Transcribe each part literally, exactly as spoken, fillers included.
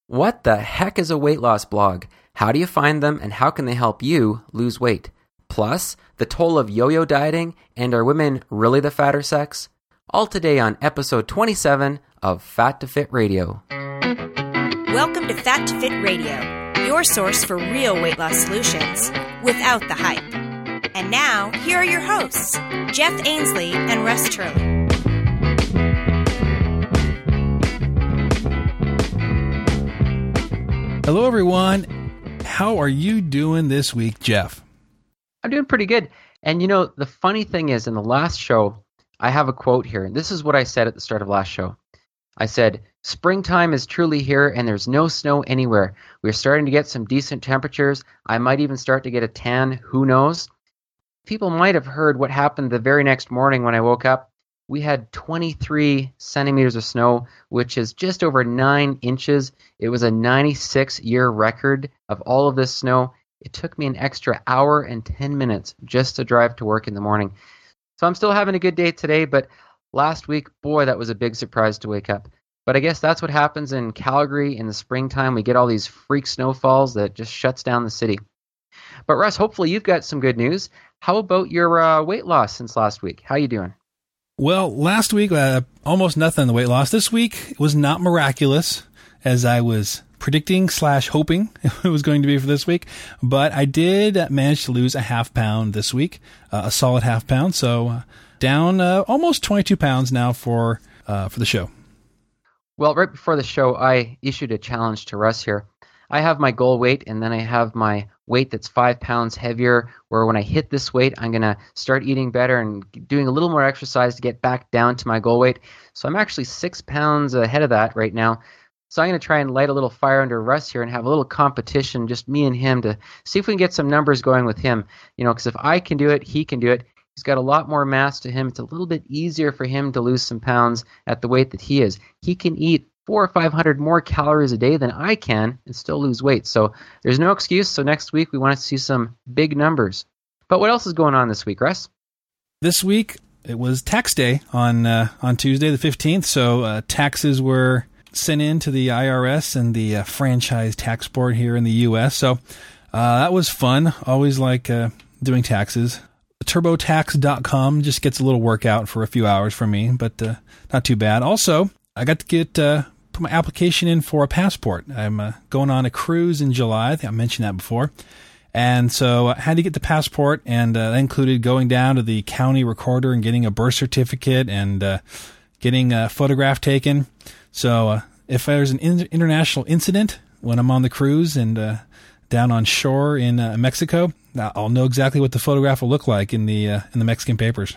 What the heck is a weight loss blog? How do you find them, and how can they help you lose weight? Plus, the toll of yo-yo dieting, and are women really the fatter sex? All today on episode twenty-seven of Fat to Fit Radio. Welcome to Fat to Fit Radio, your source for real weight loss solutions without the hype. And now, here are your hosts, Jeff Ainsley and Russ Turley. Hello, everyone. How are you doing this week, Jeff? I'm doing pretty good. And you know, the funny thing is, in the last show, I have a quote here. And this is what I said at the start of last show. I said, springtime is truly here and there's no snow anywhere. We're starting to get some decent temperatures. I might even start to get a tan. Who knows? People might have heard what happened the very next morning when I woke up. We had twenty-three centimeters of snow, which is just over nine inches. It was a ninety-six year record of all of this snow. It took me an extra hour and ten minutes just to drive to work in the morning. So I'm still having a good day today, but last week, boy, that was a big surprise to wake up. But I guess that's what happens in Calgary in the springtime. We get all these freak snowfalls that just shuts down the city. But Russ, hopefully you've got some good news. How about your uh, weight loss since last week? How you doing? Well, last week, uh, almost nothing on the weight loss. This week was not miraculous, as I was predicting slash hoping it was going to be for this week. But I did manage to lose a half pound this week, uh, a solid half pound. So uh, down uh, almost twenty-two pounds now for uh, for the show. Well, right before the show, I issued a challenge to Russ here. I have my goal weight, and then I have my weight that's five pounds heavier, where when I hit this weight, I'm going to start eating better and doing a little more exercise to get back down to my goal weight. So I'm actually six pounds ahead of that right now. So I'm going to try and light a little fire under Russ here and have a little competition, just me and him, to see if we can get some numbers going with him. You know, because if I can do it, he can do it. He's got a lot more mass to him. It's a little bit easier for him to lose some pounds at the weight that he is. He can eat four or five hundred more calories a day than I can and still lose weight. So there's no excuse. So next week we want to see some big numbers. But what else is going on this week, Russ? This week it was tax day on uh, on Tuesday the fifteenth. So uh, taxes were sent in to the I R S and the uh, franchise tax board here in the U S. So uh, that was fun. Always like uh, doing taxes. TurboTax dot com just gets a little workout for a few hours for me, but uh, not too bad. Also, I got to get uh, put my application in for a passport. I'm uh, going on a cruise in July. I think I mentioned that before. And so I had to get the passport, and uh, that included going down to the county recorder and getting a birth certificate and uh, getting a photograph taken. So uh, if there's an in- international incident when I'm on the cruise and uh, down on shore in uh, Mexico, I'll know exactly what the photograph will look like in the uh, in the Mexican papers.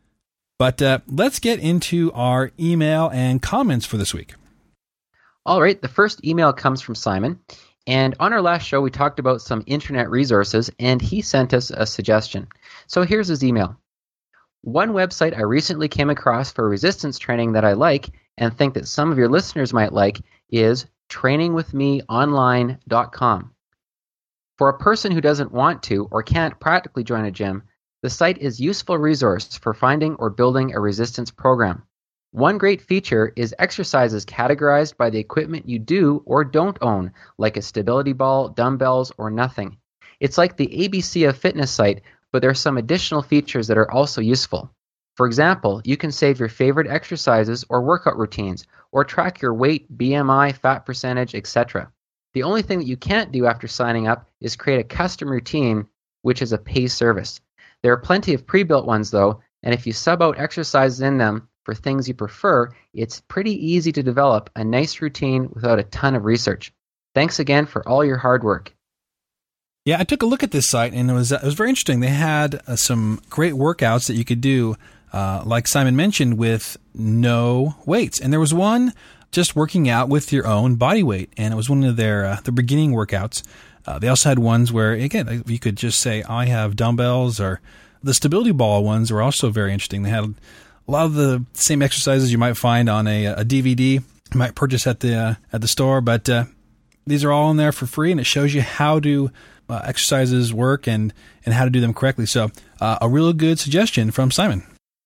But uh, let's get into our email and comments for this week. All right, the first email comes from Simon. And on our last show, we talked about some internet resources, and he sent us a suggestion. So here's his email. One website I recently came across for resistance training that I like and think that some of your listeners might like is training with me online dot com. For a person who doesn't want to or can't practically join a gym, the site is a useful resource for finding or building a resistance program. One great feature is exercises categorized by the equipment you do or don't own, like a stability ball, dumbbells, or nothing. It's like the A B C of fitness site, but there are some additional features that are also useful. For example, you can save your favorite exercises or workout routines, or track your weight, B M I, fat percentage, et cetera. The only thing that you can't do after signing up is create a custom routine, which is a pay service. There are plenty of pre-built ones, though, and if you sub out exercises in them for things you prefer, it's pretty easy to develop a nice routine without a ton of research. Thanks again for all your hard work. Yeah, I took a look at this site, and it was it was very interesting. They had uh, some great workouts that you could do, uh, like Simon mentioned, with no weights. And there was one just working out with your own body weight, and it was one of their uh, the beginning workouts. Uh, they also had ones where, again, you could just say, I have dumbbells, or the stability ball ones were also very interesting. They had a lot of the same exercises you might find on a, a D V D you might purchase at the uh, at the store, but uh, these are all in there for free, and it shows you how do uh, exercises work and, and how to do them correctly. So uh, a real good suggestion from Simon.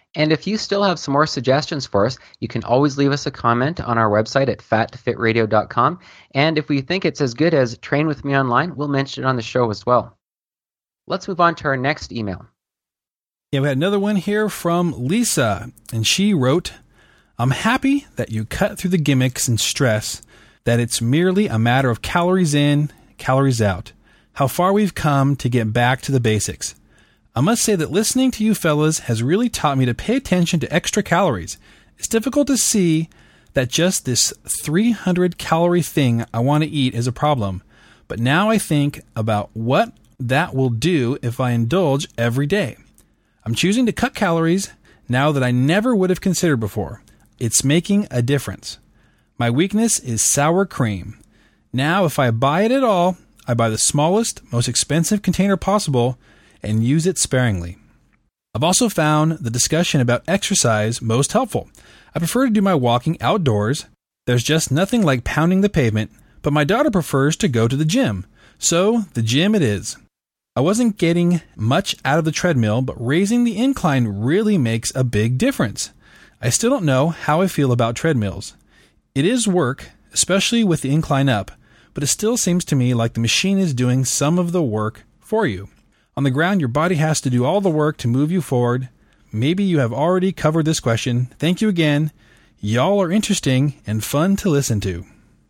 And if you still have some more suggestions for us, you can always leave us a comment on our website at fat to fit radio dot com. And if we think it's as good as Train With Me Online, we'll mention it on the show as well. Let's move on to our next email. Yeah, we had another one here from Lisa, and she wrote, I'm happy that you cut through the gimmicks and stress that it's merely a matter of calories in, calories out. How far we've come to get back to the basics. I must say that listening to you fellas has really taught me to pay attention to extra calories. It's difficult to see that just this three hundred calorie thing I want to eat is a problem. But now I think about what that will do if I indulge every day. I'm choosing to cut calories now that I never would have considered before. It's making a difference. My weakness is sour cream. Now if I buy it at all, I buy the smallest, most expensive container possible and use it sparingly. I've also found the discussion about exercise most helpful. I prefer to do my walking outdoors. There's just nothing like pounding the pavement, but my daughter prefers to go to the gym. So, the gym it is. I wasn't getting much out of the treadmill, but raising the incline really makes a big difference. I still don't know how I feel about treadmills. It is work, especially with the incline up, but it still seems to me like the machine is doing some of the work for you. On the ground, your body has to do all the work to move you forward. Maybe you have already covered this question. Thank you again. Y'all are interesting and fun to listen to.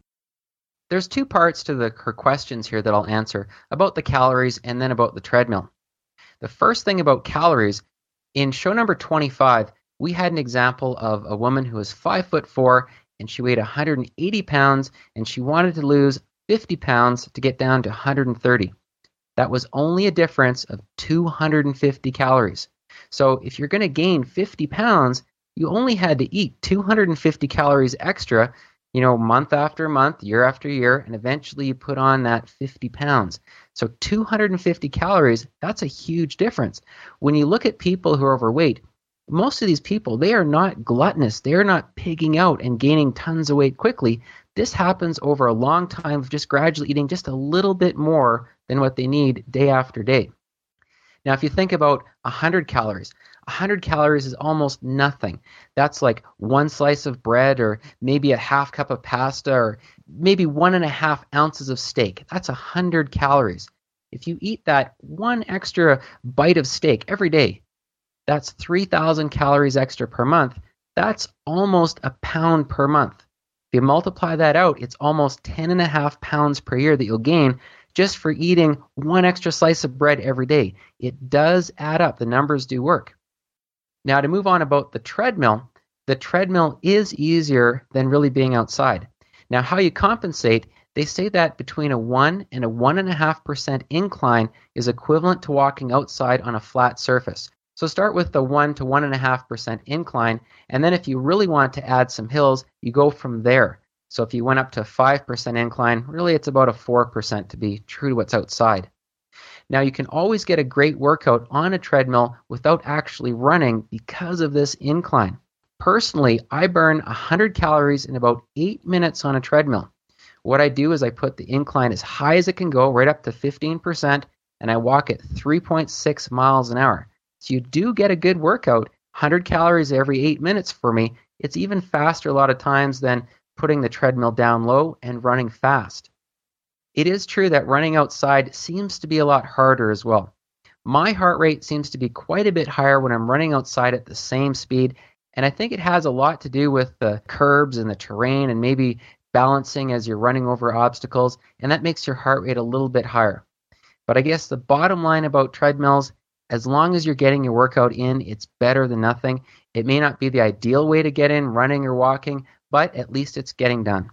There's two parts to the, her questions here that I'll answer, about the calories and then about the treadmill. The first thing about calories, in show number twenty-five, we had an example of a woman who was five foot four and she weighed one hundred eighty pounds and she wanted to lose fifty pounds to get down to one hundred thirty. That was only a difference of two hundred fifty calories. So if you're going to gain fifty pounds, you only had to eat two hundred fifty calories extra, you know, month after month, year after year, and eventually you put on that fifty pounds. So two hundred fifty calories, that's a huge difference. When you look at people who are overweight, most of these people, they are not gluttonous. They are not pigging out and gaining tons of weight quickly. This happens over a long time of just gradually eating just a little bit more than what they need day after day. Now, if you think about one hundred calories, one hundred calories is almost nothing. That's like one slice of bread or maybe a half cup of pasta or maybe one and a half ounces of steak. That's one hundred calories. If you eat that one extra bite of steak every day, that's three thousand calories extra per month. That's almost a pound per month. If you multiply that out, it's almost ten and a half pounds per year that you'll gain just for eating one extra slice of bread every day. It does add up. The numbers do work. Now, to move on about the treadmill, the treadmill is easier than really being outside. Now, how you compensate, they say that between a one and a one and a half percent incline is equivalent to walking outside on a flat surface. So start with the one to one and a half percent incline, and then if you really want to add some hills, you go from there. So if you went up to five percent incline, really it's about a four percent to be true to what's outside. Now you can always get a great workout on a treadmill without actually running because of this incline. Personally, I burn one hundred calories in about eight minutes on a treadmill. What I do is I put the incline as high as it can go, right up to fifteen percent, and I walk at three point six miles an hour. So you do get a good workout, one hundred calories every eight minutes for me. It's even faster a lot of times than putting the treadmill down low and running fast. It is true that running outside seems to be a lot harder as well. My heart rate seems to be quite a bit higher when I'm running outside at the same speed, and I think it has a lot to do with the curbs and the terrain and maybe balancing as you're running over obstacles, and that makes your heart rate a little bit higher. But I guess the bottom line about treadmills, as long as you're getting your workout in, it's better than nothing. It may not be the ideal way to get in, running or walking, but at least it's getting done.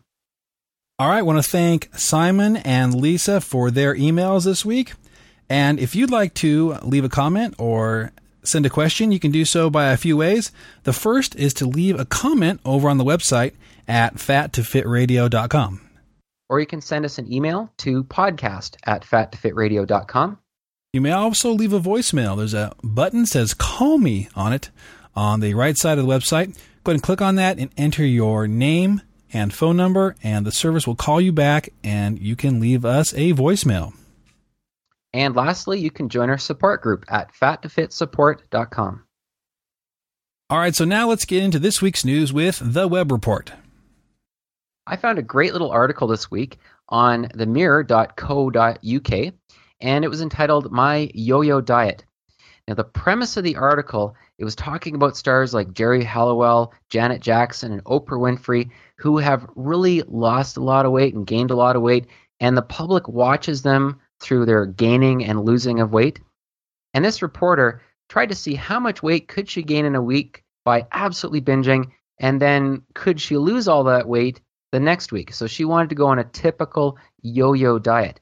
All right, I want to thank Simon and Lisa for their emails this week. And if you'd like to leave a comment or send a question, you can do so by a few ways. The first is to leave a comment over on the website at fat to fit radio dot com. Or you can send us an email to podcast at fat to fit radio dot com. You may also leave a voicemail. There's a button that says Call Me on it on the right side of the website. Go ahead and click on that and enter your name and phone number, and the service will call you back, and you can leave us a voicemail. And lastly, you can join our support group at fat to fit support dot com. All right, so now let's get into this week's news with the Web Report. I found a great little article this week on the mirror dot co dot U K, and it was entitled My Yo-Yo Diet. Now, the premise of the article, it was talking about stars like Jerry Halliwell, Janet Jackson, and Oprah Winfrey, who have really lost a lot of weight and gained a lot of weight, and the public watches them through their gaining and losing of weight. And this reporter tried to see how much weight could she gain in a week by absolutely binging, and then could she lose all that weight the next week. So she wanted to go on a typical yo-yo diet.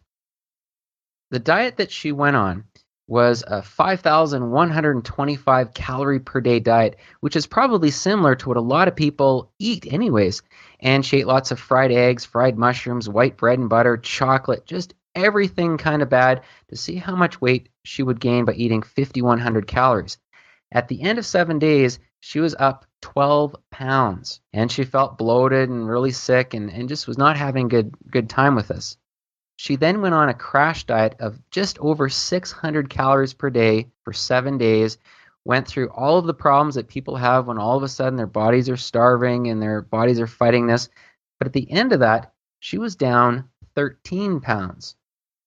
The diet that she went on was a five thousand one hundred twenty-five calorie per day diet, which is probably similar to what a lot of people eat anyways. And she ate lots of fried eggs, fried mushrooms, white bread and butter, chocolate, just everything kind of bad to see how much weight she would gain by eating five thousand one hundred calories. At the end of seven days, she was up twelve pounds, and she felt bloated and really sick and, and just was not having good good time with this. She then went on a crash diet of just over six hundred calories per day for seven days, went through all of the problems that people have when all of a sudden their bodies are starving and their bodies are fighting this. But at the end of that, she was down thirteen pounds.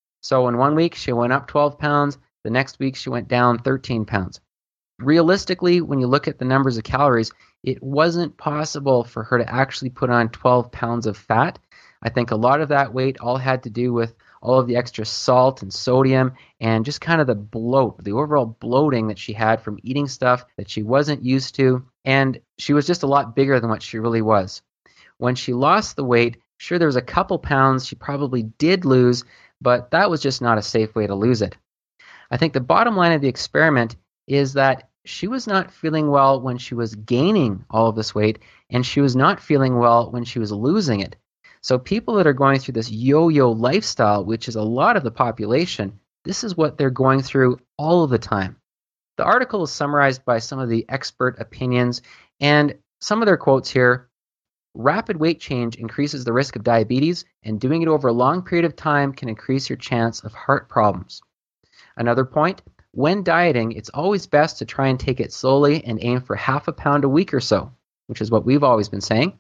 So in one week, she went up twelve pounds. The next week, she went down thirteen pounds. Realistically, when you look at the numbers of calories, it wasn't possible for her to actually put on twelve pounds of fat. I think a lot of that weight all had to do with all of the extra salt and sodium and just kind of the bloat, the overall bloating that she had from eating stuff that she wasn't used to. And she was just a lot bigger than what she really was. When she lost the weight, sure, there was a couple pounds she probably did lose, but that was just not a safe way to lose it. I think the bottom line of the experiment is that she was not feeling well when she was gaining all of this weight, and she was not feeling well when she was losing it. So people that are going through this yo-yo lifestyle, which is a lot of the population, this is what they're going through all of the time. The article is summarized by some of the expert opinions, and some of their quotes here. Rapid weight change increases the risk of diabetes, and doing it over a long period of time can increase your chance of heart problems. Another point, when dieting, it's always best to try and take it slowly and aim for half a pound a week or so, which is what we've always been saying.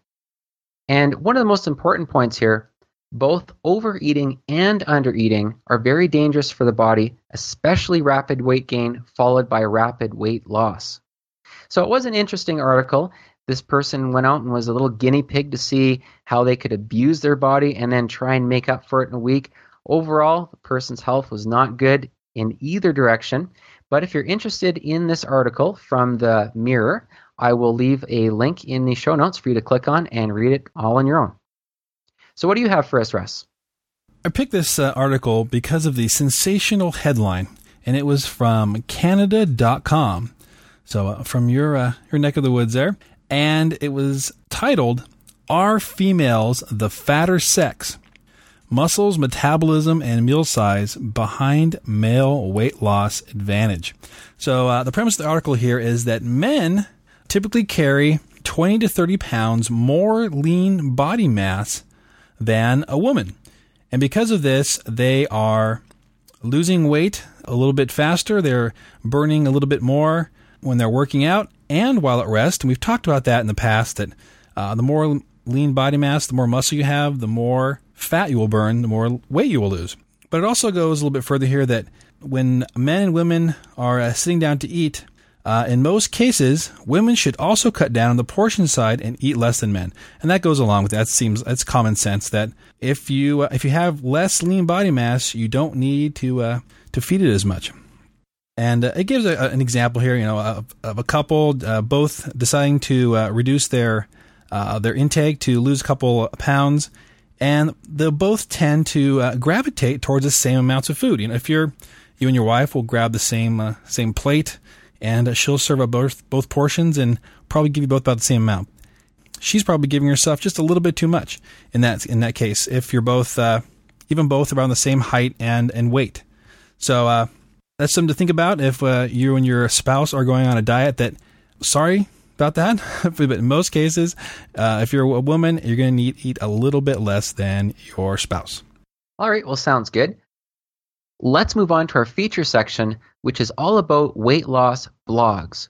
And one of the most important points here, both overeating and undereating are very dangerous for the body, especially rapid weight gain followed by rapid weight loss. So it was an interesting article. This person went out and was a little guinea pig to see how they could abuse their body and then try and make up for it in a week. Overall, the person's health was not good in either direction. But if you're interested in this article from the Mirror, I will leave a link in the show notes for you to click on and read it all on your own. So what do you have for us, Russ? I picked this uh, article because of the sensational headline, and it was from Canada dot com. So uh, from your uh, your neck of the woods there. And it was titled, Are Females the Fatter Sex? Muscles, Metabolism, and Meal Size Behind Male Weight Loss Advantage. So uh, the premise of the article here is that men typically carry twenty to thirty pounds more lean body mass than a woman. And because of this, they are losing weight a little bit faster. They're burning a little bit more when they're working out and while at rest. And we've talked about that in the past, that uh, the more lean body mass, the more muscle you have, the more fat you will burn, the more weight you will lose. But it also goes a little bit further here that when men and women are uh, sitting down to eat, uh, in most cases, women should also cut down on the portion side and eat less than men. And that goes along with that. It seems that's common sense that if you uh, if you have less lean body mass, you don't need to uh, to feed it as much. And uh, it gives a, an example here, you know, of, of a couple uh, both deciding to uh, reduce their uh, their intake to lose a couple of pounds, and they'll both tend to uh, gravitate towards the same amounts of food. You know, if you're you and your wife will grab the same uh, same plate, and uh, she'll serve up both both portions and probably give you both about the same amount. She's probably giving herself just a little bit too much in that in that case. If you're both uh, even both around the same height and and weight, so. Uh, That's something to think about if uh, you and your spouse are going on a diet that, sorry about that, but in most cases, uh, if you're a woman, you're going to need eat a little bit less than your spouse. All right, well, sounds good. Let's move on to our feature section, which is all about weight loss blogs.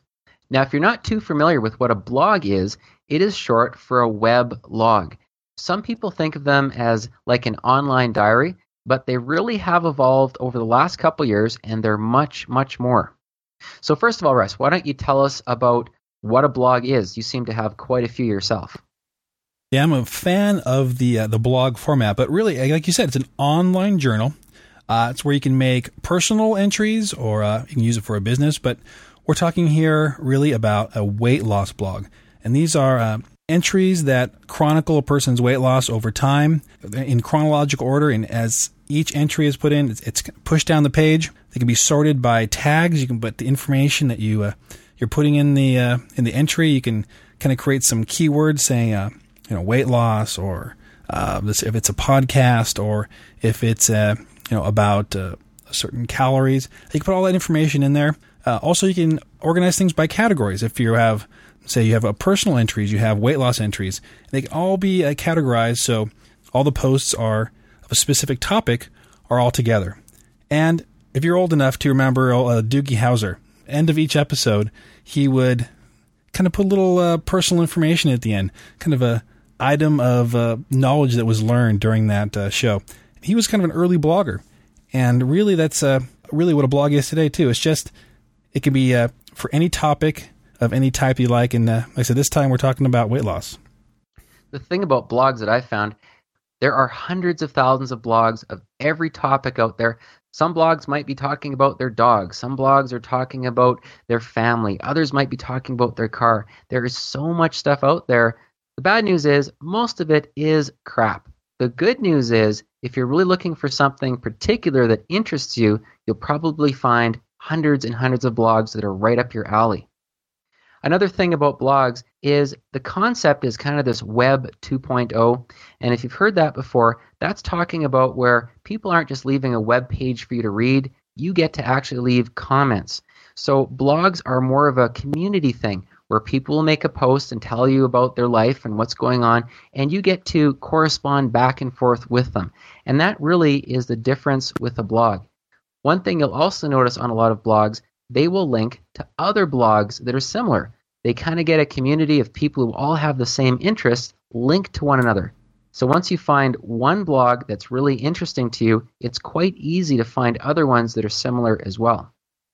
Now, if you're not too familiar with what a blog is, it is short for a web log. Some people think of them as like an online diary, but they really have evolved over the last couple years, and they're much, much more. So first of all, Russ, why don't you tell us about what a blog is? You seem to have quite a few yourself. Yeah, I'm a fan of the uh, the blog format, but really, like you said, it's an online journal. Uh, it's where you can make personal entries, or uh, you can use it for a business, but we're talking here really about a weight loss blog. And these are uh, entries that chronicle a person's weight loss over time in chronological order, and as each entry is put in, it's, it's pushed down the page. They can be sorted by tags. You can put the information that you uh, you're putting in the uh, in the entry. You can kind of create some keywords saying, uh, you know, weight loss, or uh, this, if it's a podcast, or if it's uh, you know about uh, certain calories. You can put all that information in there. Uh, also, you can organize things by categories. If you have, say, you have a personal entries, you have weight loss entries. They can all be uh, categorized, so all the posts are of a specific topic are all together. And if you're old enough to remember uh, Doogie Howser, end of each episode, he would kind of put a little uh, personal information at the end, kind of a item of uh, knowledge that was learned during that uh, show. He was kind of an early blogger, and really that's uh, really what a blog is today too. It's just, it can be uh, for any topic of any type you like, and uh, like I said, this time we're talking about weight loss. The thing about blogs that I found, there are hundreds of thousands of blogs of every topic out there. Some blogs might be talking about their dog. Some blogs are talking about their family. Others might be talking about their car. There is so much stuff out there. The bad news is most of it is crap. The good news is if you're really looking for something particular that interests you, you'll probably find hundreds and hundreds of blogs that are right up your alley. Another thing about blogs is the concept is kind of this Web two point oh, and if you've heard that before, that's talking about where people aren't just leaving a web page for you to read, you get to actually leave comments. So blogs are more of a community thing where people will make a post and tell you about their life and what's going on, and you get to correspond back and forth with them. And that really is the difference with a blog. One thing you'll also notice on a lot of blogs, they will link to other blogs that are similar. They kind of get a community of people who all have the same interests linked to one another. So once you find one blog that's really interesting to you, it's quite easy to find other ones that are similar as well.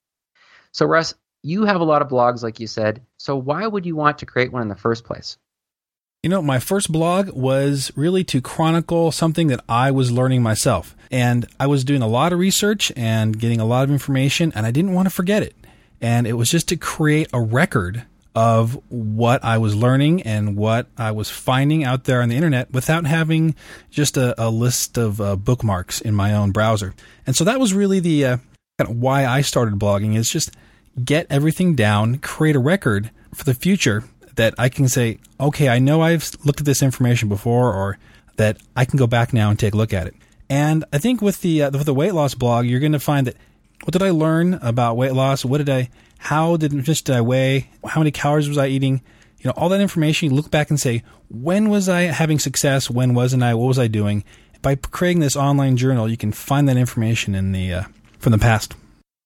So Russ, you have a lot of blogs, like you said. So why would you want to create one in the first place? You know, my first blog was really to chronicle something that I was learning myself. And I was doing a lot of research and getting a lot of information, and I didn't want to forget it. And it was just to create a record of what I was learning and what I was finding out there on the internet without having just a, a list of uh, bookmarks in my own browser. And so that was really the uh, kind of why I started blogging, is just get everything down, create a record for the future that I can say, okay, I know I've looked at this information before, or that I can go back now and take a look at it. And I think with the uh, with the weight loss blog, you're going to find that, what did I learn about weight loss? What did I, how did, just did I weigh? How many calories was I eating? You know, all that information, you look back and say, when was I having success? When wasn't I? What was I doing? By creating this online journal, you can find that information in the uh, from the past.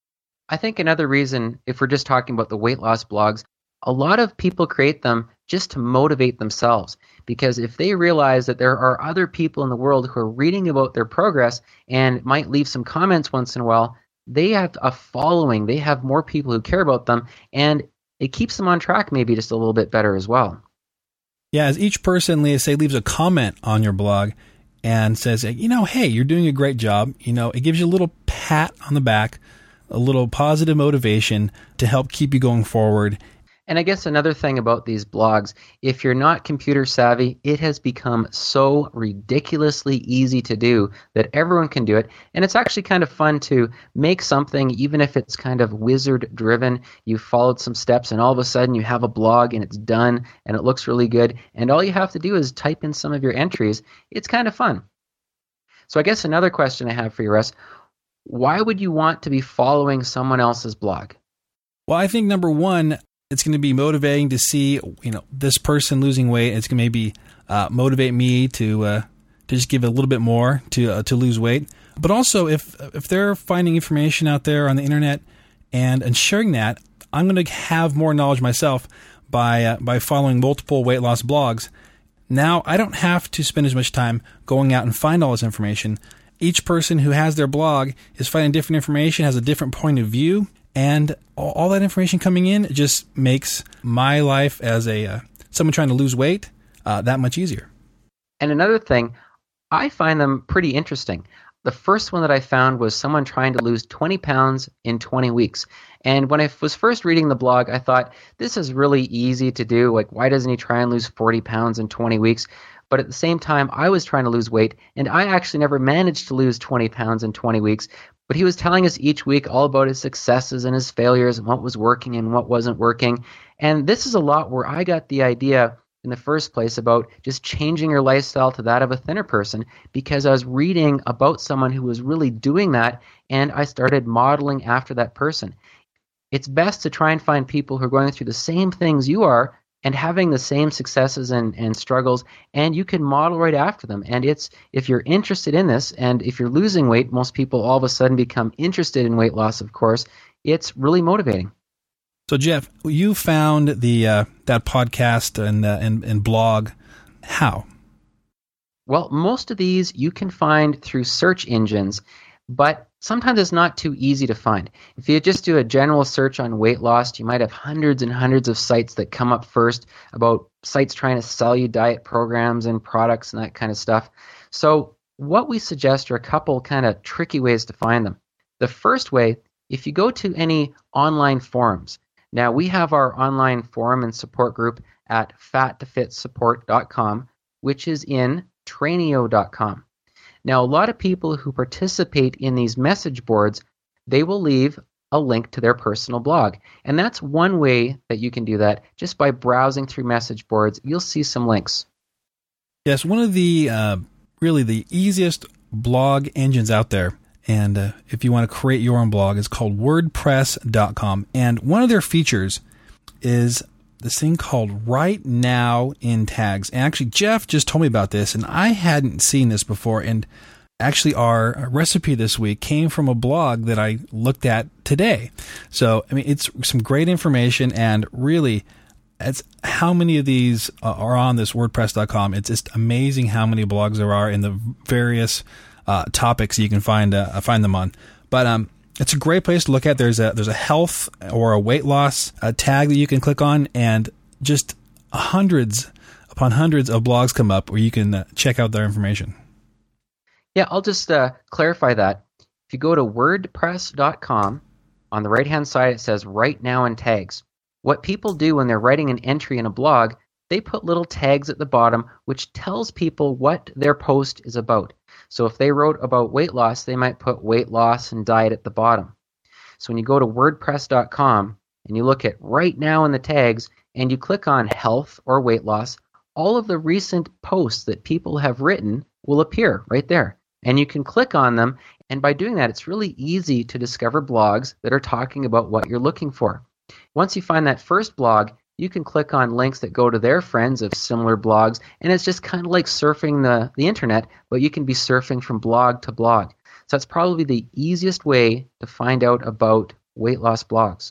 I think another reason, if we're just talking about the weight loss blogs, a lot of people create them just to motivate themselves, because if they realize that there are other people in the world who are reading about their progress and might leave some comments once in a while, they have a following, they have more people who care about them, and it keeps them on track maybe just a little bit better as well. Yeah, as each person, say, leaves a comment on your blog and says, you know, hey, you're doing a great job, you know, it gives you a little pat on the back, a little positive motivation to help keep you going forward. And I guess another thing about these blogs, if you're not computer savvy, it has become so ridiculously easy to do that everyone can do it. And it's actually kind of fun to make something, even if it's kind of wizard driven. You followed some steps and all of a sudden you have a blog and it's done and it looks really good. And all you have to do is type in some of your entries. It's kind of fun. So I guess another question I have for you, Russ, why would you want to be following someone else's blog? Well, I think number one, it's going to be motivating to see, you know, this person losing weight. It's going to maybe uh, motivate me to uh, to just give a little bit more to uh, to lose weight. But also, if if they're finding information out there on the internet and and sharing that, I'm going to have more knowledge myself by uh, by following multiple weight loss blogs. Now I don't have to spend as much time going out and find all this information. Each person who has their blog is finding different information, has a different point of view, and all, all that information coming in just makes my life as a uh, someone trying to lose weight uh, that much easier. And another thing, I find them pretty interesting. The first one that I found was someone trying to lose twenty pounds in twenty weeks. And when I was first reading the blog, I thought, this is really easy to do. Like, why doesn't he try and lose forty pounds in twenty weeks? But at the same time, I was trying to lose weight, and I actually never managed to lose twenty pounds in twenty weeks. But he was telling us each week all about his successes and his failures and what was working and what wasn't working. And this is a lot where I got the idea in the first place about just changing your lifestyle to that of a thinner person, because I was reading about someone who was really doing that, and I started modeling after that person. It's best to try and find people who are going through the same things you are and having the same successes and, and struggles, and you can model right after them. And it's, if you're interested in this, and if you're losing weight, most people all of a sudden become interested in weight loss, of course, it's really motivating. So Jeff, you found the uh, that podcast and, uh, and and blog. How? Well, most of these you can find through search engines, but sometimes it's not too easy to find. If you just do a general search on weight loss, you might have hundreds and hundreds of sites that come up first about sites trying to sell you diet programs and products and that kind of stuff. So what we suggest are a couple kind of tricky ways to find them. The first way, if you go to any online forums. Now, we have our online forum and support group at fat to fit support dot com, which is in trainio dot com. Now, a lot of people who participate in these message boards, they will leave a link to their personal blog. And that's one way that you can do that. Just by browsing through message boards, you'll see some links. Yes, one of the uh, really the easiest blog engines out there. And uh, if you want to create your own blog, it's called wordpress dot com. And one of their features is this thing called Right Now in Tags. And actually, Jeff just told me about this, and I hadn't seen this before. And actually, our recipe this week came from a blog that I looked at today. So, I mean, it's some great information, and really, it's how many of these uh, are on this wordpress dot com. It's just amazing how many blogs there are in the various Uh, topics you can find uh, find them on, but um, it's a great place to look at. There's a there's a health or a weight loss uh, tag that you can click on, and just hundreds upon hundreds of blogs come up where you can uh, check out their information. Yeah, I'll just uh, clarify that. If you go to wordpress dot com, on the right hand side it says Right Now in Tags. What people do when they're writing an entry in a blog, they put little tags at the bottom which tells people what their post is about. So if they wrote about weight loss, they might put weight loss and diet at the bottom. So when you go to wordpress dot com and you look at Right Now in the tags and you click on health or weight loss, all of the recent posts that people have written will appear right there. And you can click on them, and by doing that, it's really easy to discover blogs that are talking about what you're looking for. Once you find that first blog, you can click on links that go to their friends of similar blogs, and it's just kind of like surfing the, the internet, but you can be surfing from blog to blog. So that's probably the easiest way to find out about weight loss blogs.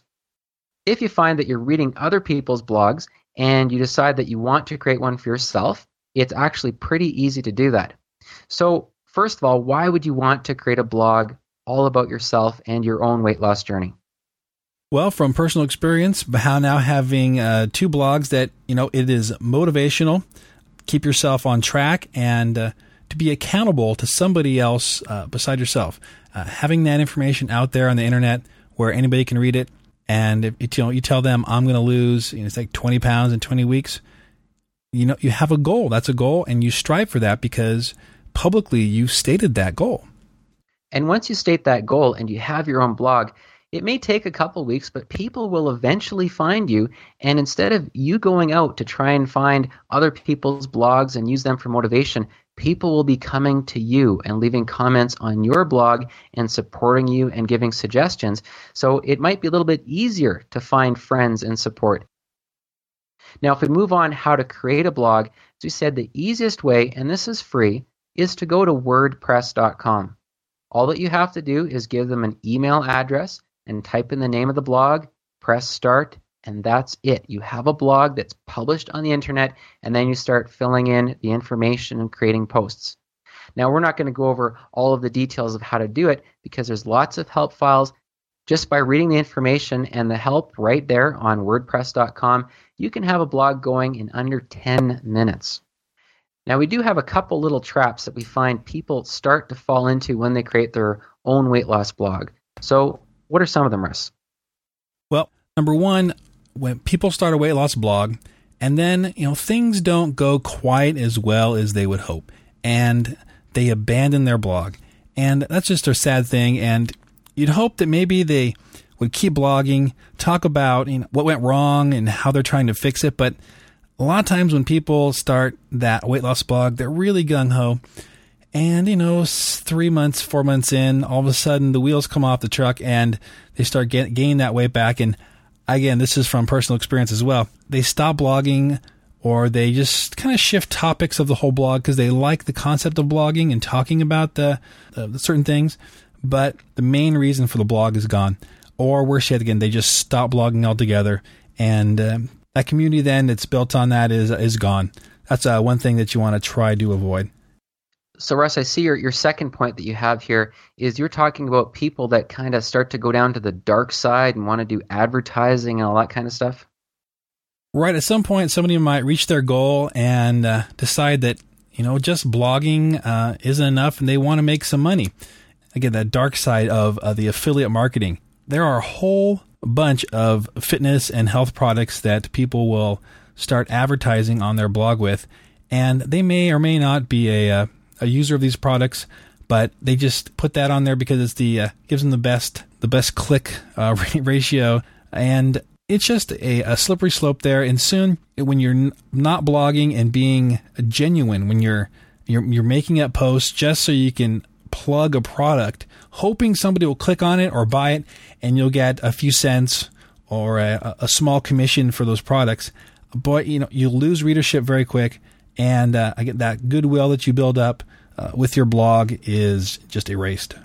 If you find that you're reading other people's blogs and you decide that you want to create one for yourself, it's actually pretty easy to do that. So first of all, why would you want to create a blog all about yourself and your own weight loss journey? Well, from personal experience, how now having uh, two blogs that, you know, it is motivational, keep yourself on track, and uh, to be accountable to somebody else uh, beside yourself. Uh, having that information out there on the internet where anybody can read it, and if you know you tell them I'm going to lose, you know, it's like twenty pounds in twenty weeks. You know, you have a goal. That's a goal, and you strive for that because publicly you stated that goal. And once you state that goal and you have your own blog, it may take a couple weeks, but people will eventually find you, and instead of you going out to try and find other people's blogs and use them for motivation, people will be coming to you and leaving comments on your blog and supporting you and giving suggestions. So it might be a little bit easier to find friends and support. Now, if we move on how to create a blog, as we said, the easiest way, and this is free, is to go to wordpress dot com. All that you have to do is give them an email address and type in the name of the blog, press start, and that's it. You have a blog that's published on the internet, and then you start filling in the information and creating posts. Now, we're not going to go over all of the details of how to do it because there's lots of help files. Just by reading the information and the help right there on WordPress dot com, you can have a blog going in under ten minutes. Now, we do have a couple little traps that we find people start to fall into when they create their own weight loss blog. So what are some of them, Russ? Well, number one, when people start a weight loss blog and then, you know, things don't go quite as well as they would hope and they abandon their blog. And that's just a sad thing. And you'd hope that maybe they would keep blogging, talk about, you know, what went wrong and how they're trying to fix it. But a lot of times when people start that weight loss blog, they're really gung-ho. And, you know, three months, four months in, all of a sudden the wheels come off the truck and they start get, gaining that weight back. And again, this is from personal experience as well. They stop blogging or they just kind of shift topics of the whole blog because they like the concept of blogging and talking about the, uh, the certain things. But the main reason for the blog is gone. Or worse yet, again, they just stop blogging altogether. And um, that community then that's built on that is is gone. That's uh, one thing that you want to try to avoid. So, Russ, I see your, your second point that you have here is you're talking about people that kind of start to go down to the dark side and want to do advertising and all that kind of stuff. Right. At some point, somebody might reach their goal and uh, decide that, you know, just blogging uh, isn't enough and they want to make some money. Again, that dark side of uh, the affiliate marketing. There are a whole bunch of fitness and health products that people will start advertising on their blog with, and they may or may not be a uh, a user of these products, but they just put that on there because it's the uh, gives them the best the best click uh, ratio, and it's just a, a slippery slope there. And soon, when you're n- not blogging and being genuine, when you're you're you're making up posts just so you can plug a product, hoping somebody will click on it or buy it, and you'll get a few cents or a, a small commission for those products. But you know, you lose readership very quick, and uh, I get that goodwill that you build up uh, with your blog is just erased.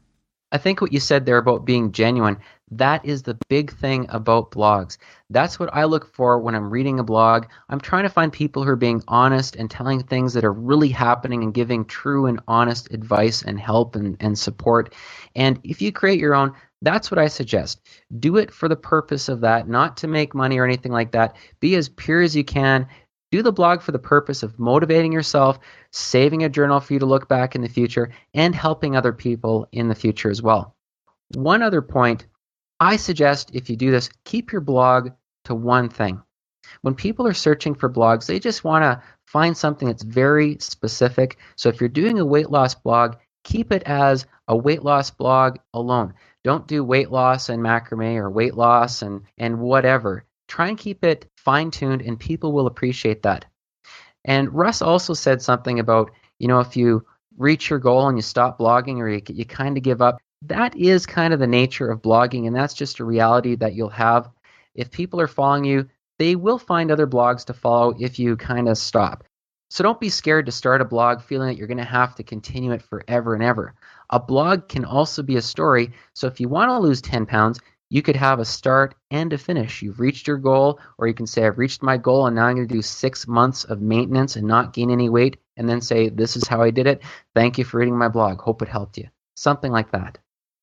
I think what you said there about being genuine, that is the big thing about blogs. That's what I look for when I'm reading a blog. I'm trying to find people who are being honest and telling things that are really happening and giving true and honest advice and help and, and support. And if you create your own, that's what I suggest. Do it for the purpose of that, not to make money or anything like that. Be as pure as you can. Do the blog for the purpose of motivating yourself, saving a journal for you to look back in the future, and helping other people in the future as well. One other point, I suggest if you do this, keep your blog to one thing. When people are searching for blogs, they just want to find something that's very specific. So if you're doing a weight loss blog, keep it as a weight loss blog alone. Don't do weight loss and macrame or weight loss and, and whatever. Try and keep it fine-tuned, and people will appreciate that. And Russ also said something about, you know, if you reach your goal and you stop blogging or you, you kind of give up, that is kind of the nature of blogging, and that's just a reality that you'll have. If people are following you, they will find other blogs to follow if you kind of stop. So don't be scared to start a blog feeling that you're going to have to continue it forever and ever. A blog can also be a story, so if you want to lose ten pounds, you could have a start and a finish. You've reached your goal, or you can say, I've reached my goal and now I'm going to do six months of maintenance and not gain any weight, and then say, this is how I did it. Thank you for reading my blog. Hope it helped you. Something like that.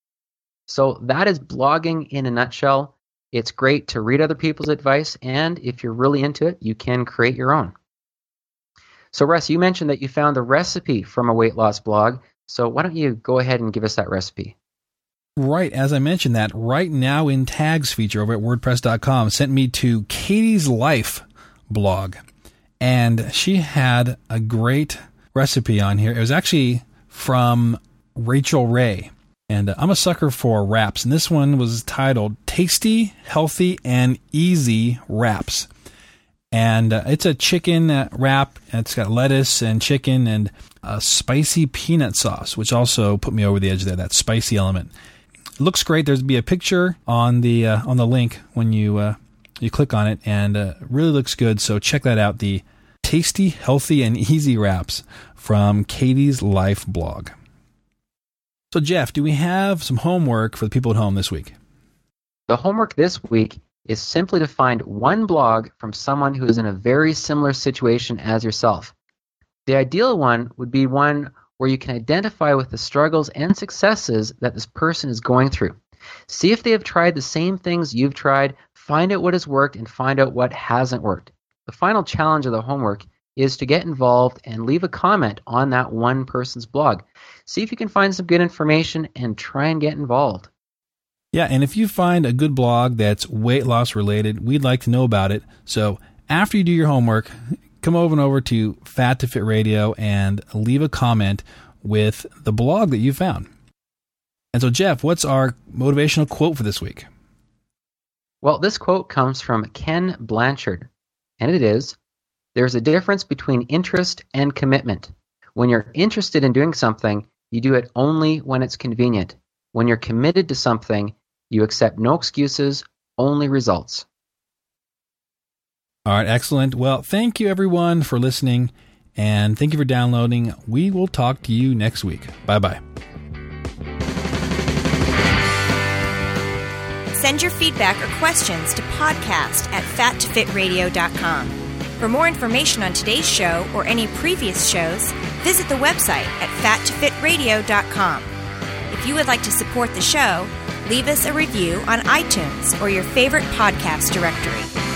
So that is blogging in a nutshell. It's great to read other people's advice, and if you're really into it, you can create your own. So Russ, you mentioned that you found a recipe from a weight loss blog. So why don't you go ahead and give us that recipe? Right, as I mentioned, that Right Now in Tags feature over at WordPress dot com sent me to Katie's Life blog, and she had a great recipe on here. It was actually from Rachel Ray, and uh, I'm a sucker for wraps, and this one was titled Tasty, Healthy, and Easy Wraps. And uh, it's a chicken uh, wrap. It's got lettuce and chicken and a spicy peanut sauce, which also put me over the edge there, that spicy element. Looks great. There's be a picture on the uh, on the link when you uh, you click on it, and uh, really looks good. So check that out. The Tasty, Healthy, and Easy Wraps from Katie's Life blog. So Jeff, do we have some homework for the people at home this week? The homework this week is simply to find one blog from someone who is in a very similar situation as yourself. The ideal one would be one where you can identify with the struggles and successes that this person is going through. See if they have tried the same things you've tried, find out what has worked, and find out what hasn't worked. The final challenge of the homework is to get involved and leave a comment on that one person's blog. See if you can find some good information and try and get involved. Yeah, and if you find a good blog that's weight loss related, we'd like to know about it. So after you do your homework, come over and over to Fat to Fit Radio and leave a comment with the blog that you found. And so, Jeff, what's our motivational quote for this week? Well, this quote comes from Ken Blanchard, and it is, "There's a difference between interest and commitment. When you're interested in doing something, you do it only when it's convenient. When you're committed to something, you accept no excuses, only results." All right, excellent. Well, thank you, everyone, for listening, and thank you for downloading. We will talk to you next week. Bye-bye. Send your feedback or questions to podcast at fat to fit radio dot com. For more information on today's show or any previous shows, visit the website at fat to fit radio dot com. If you would like to support the show, leave us a review on iTunes or your favorite podcast directory.